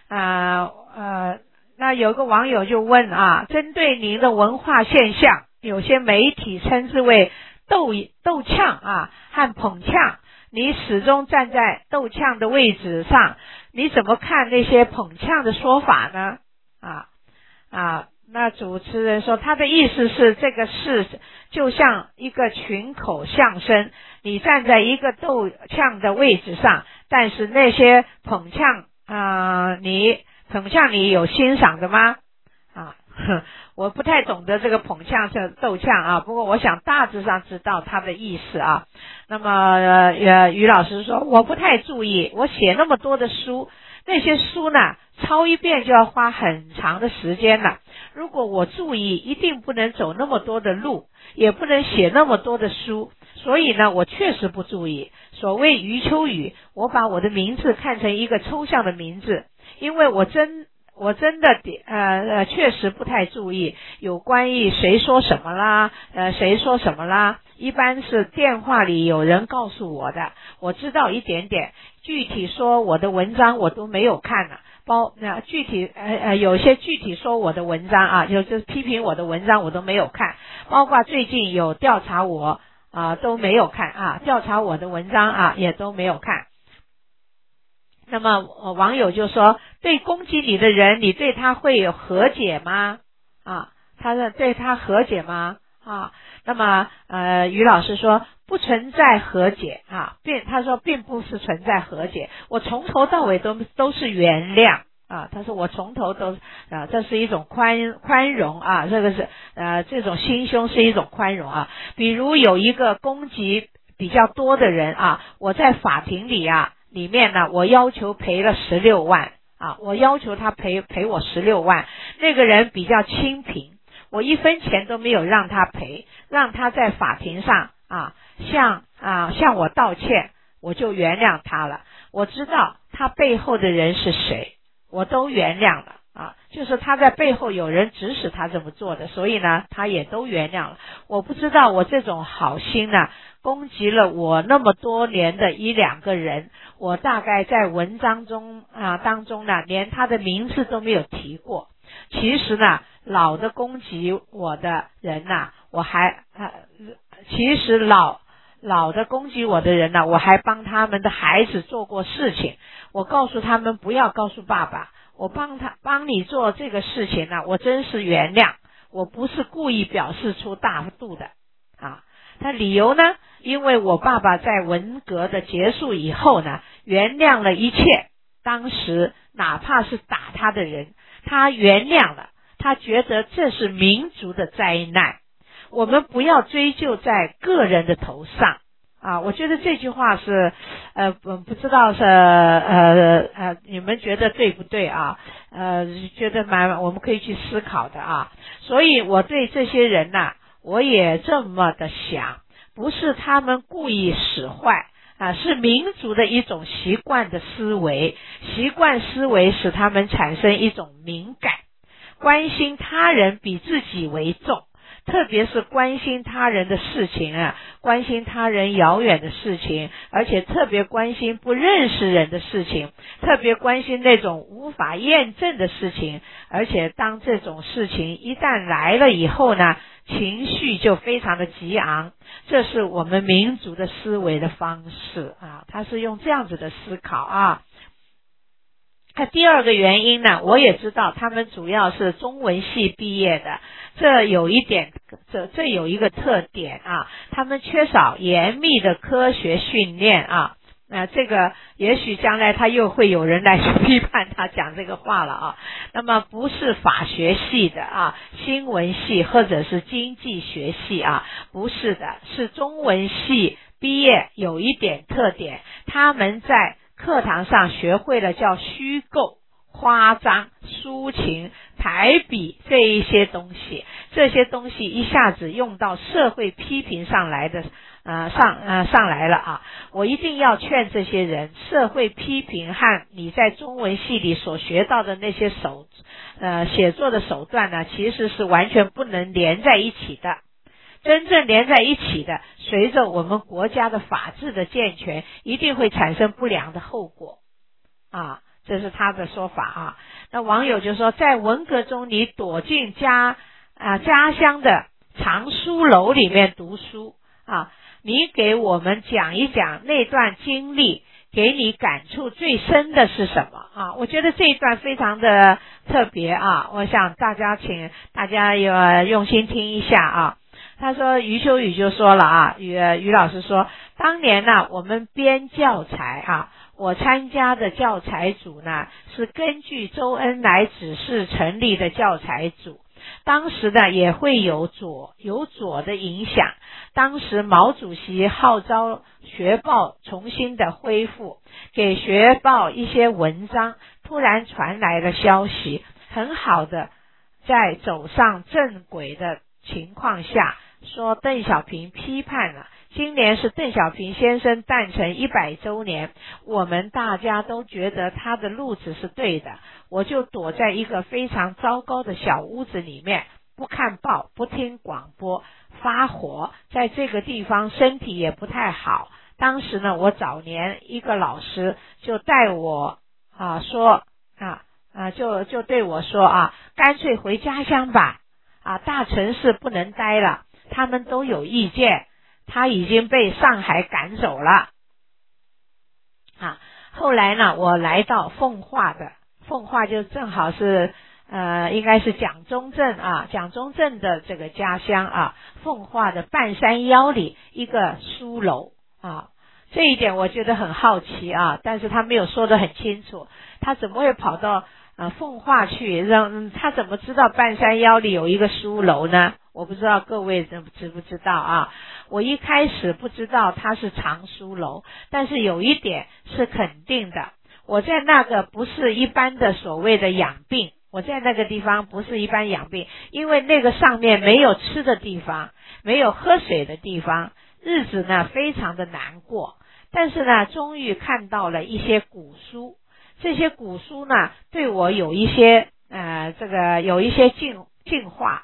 那有个网友就问啊，针对您的文化现象，有些媒体称之为斗呛啊和捧呛，你始终站在斗呛的位置上，你怎么看那些捧呛的说法呢？那主持人说，他的意思是这个事就像一个群口相声，你站在一个斗呛的位置上，但是那些捧呛你有欣赏的吗？我不太懂得这个捧呛是斗呛啊，不过我想大致上知道他的意思啊。那么于老师说，我不太注意，我写那么多的书，那些书呢抄一遍就要花很长的时间了，如果我注意，一定不能走那么多的路，也不能写那么多的书，所以呢我确实不注意。所谓余秋雨，我把我的名字看成一个抽象的名字，因为我真的确实不太注意有关于谁说什么啦，一般是电话里有人告诉我的，我知道一点点，具体说我的文章我都没有看了，有些具体说我的文章啊，就是批评我的文章我都没有看，包括最近有调查我都没有看啊，调查我的文章也都没有看。那么网友就说，对攻击你的人，你对他会有和解吗？他说对他和解吗？那么于老师说不存在和解他说并不是存在和解，我从头到尾都是原谅他说我从头都这是一种宽容这个是这种心胸是一种宽容比如有一个攻击比较多的人我在法庭里面呢，我要求赔了16万我要求他赔我16万，那个人比较清贫，我1分钱都没有让他赔，让他在法庭上向我道歉，我就原谅他了。我知道他背后的人是谁，我都原谅了就是他在背后有人指使他这么做的，所以呢他也都原谅了。我不知道我这种好心呢攻击了我那么多年的1-2个人，我大概在文章中当中呢连他的名字都没有提过。其实呢老的攻击我的人我还其实老的攻击我的人我还帮他们的孩子做过事情，我告诉他们不要告诉爸爸，我帮你做这个事情我真是原谅，我不是故意表示出大度的他理由呢，因为我爸爸在文革的结束以后呢原谅了一切，当时哪怕是打他的人他原谅了，他觉得这是民族的灾难，我们不要追究在个人的头上我觉得这句话是不知道是你们觉得对不对觉得我们可以去思考的所以我对这些人我也这么的想，不是他们故意使坏是民族的一种习惯的思维，习惯思维使他们产生一种敏感，关心他人比自己为重，特别是关心他人的事情关心他人遥远的事情，而且特别关心不认识人的事情，特别关心那种无法验证的事情，而且当这种事情一旦来了以后呢，情绪就非常的激昂，这是我们民族的思维的方式他是用这样子的思考第二个原因呢，我也知道他们主要是中文系毕业的，这有一个特点他们缺少严密的科学训练这个也许将来他又会有人来批判他讲这个话了那么不是法学系的新闻系或者是经济学系不是的，是中文系毕业有一点特点，他们在课堂上学会了叫虚构、夸张、抒情、排比这一些东西，这些东西一下子用到社会批评上来的上来了我一定要劝这些人，社会批评和你在中文系里所学到的那些写作的手段呢，其实是完全不能连在一起的。真正连在一起的，随着我们国家的法治的健全，一定会产生不良的后果这是他的说法啊。那网友就说，在文革中你躲进家乡的藏书楼里面读书啊，你给我们讲一讲那段经历，给你感触最深的是什么啊？我觉得这一段非常的特别啊，我想请大家用心听一下啊。他说余秋雨就说了啊，余老师说，当年呢我们编教材啊，我参加的教材组呢是根据周恩来指示成立的教材组，当时呢也会有左的影响，当时毛主席号召学报重新的恢复，给学报一些文章，突然传来了消息，很好的在走上正轨的情况下，说邓小平批判了，今年是邓小平先生诞辰100周年，我们大家都觉得他的路子是对的，我就躲在一个非常糟糕的小屋子里面，不看报，不听广播，发火，在这个地方身体也不太好。当时呢，我早年一个老师就带我就对我说干脆回家乡吧，大城市不能待了，他们都有意见，他已经被上海赶走了后来呢，我来到奉化就正好是应该是蒋中正的这个家乡奉化的半山腰里一个书楼这一点我觉得很好奇但是他没有说得很清楚，他怎么会跑到奉化去，他怎么知道半山腰里有一个书楼呢？我不知道各位知不知道我一开始不知道它是藏书楼，但是有一点是肯定的，我在那个不是一般的所谓的养病，我在那个地方不是一般养病，因为那个上面没有吃的地方，没有喝水的地方，日子呢非常的难过。但是呢，终于看到了一些古书，这些古书呢对我有一些有一些净化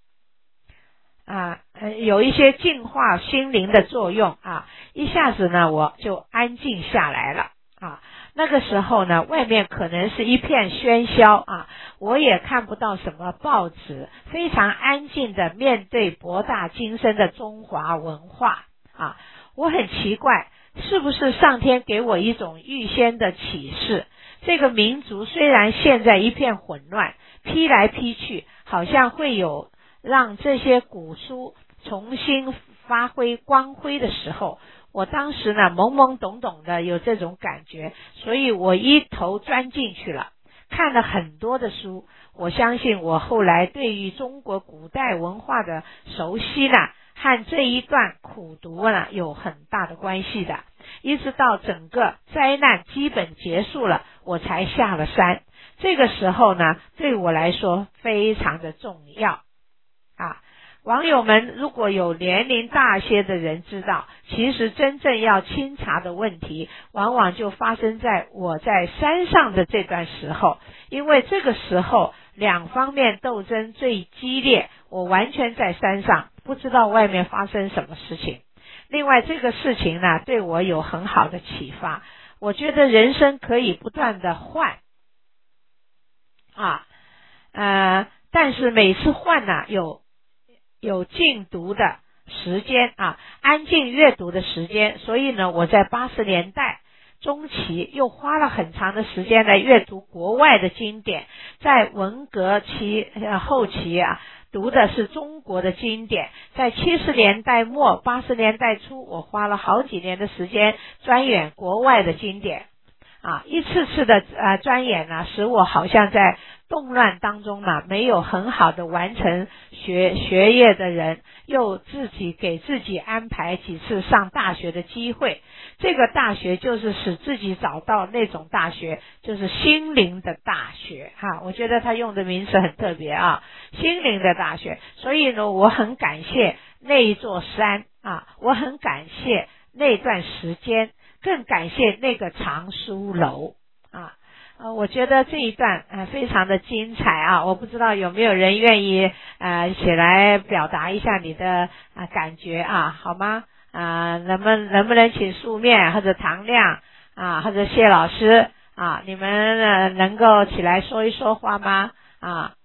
有一些净化心灵的作用一下子呢我就安静下来了那个时候呢，外面可能是一片喧嚣我也看不到什么报纸，非常安静的面对博大精深的中华文化我很奇怪，是不是上天给我一种预先的启示？这个民族虽然现在一片混乱，批来批去，好像会有让这些古书重新发挥光辉的时候。我当时呢懵懵懂懂的有这种感觉，所以我一头钻进去了，看了很多的书。我相信我后来对于中国古代文化的熟悉呢，和这一段苦读呢有很大的关系的。一直到整个灾难基本结束了，我才下了山。这个时候呢，对我来说非常的重要网友们如果有年龄大些的人知道，其实真正要清查的问题往往就发生在我在山上的这段时候，因为这个时候两方面斗争最激烈，我完全在山上，不知道外面发生什么事情。另外这个事情呢对我有很好的启发，我觉得人生可以不断的换但是每次换呢有静读的时间安静阅读的时间，所以呢我在80年代中期又花了很长的时间来阅读国外的经典，在文革期后期读的是中国的经典，在70年代末80年代初我花了好几年的时间钻研国外的经典一次次的钻研呢，使我好像在动乱当中呢没有很好的完成学业的人，又给自己安排几次上大学的机会。这个大学就是使自己找到那种大学，就是心灵的大学我觉得他用的名词很特别心灵的大学。所以呢，我很感谢那一座山我很感谢那段时间，更感谢那个藏书楼我觉得这一段非常的精彩我不知道有没有人愿意起来表达一下你的感觉好吗？能不能请素面或者唐亮或者谢老师啊，你们能够起来说一说话吗？啊，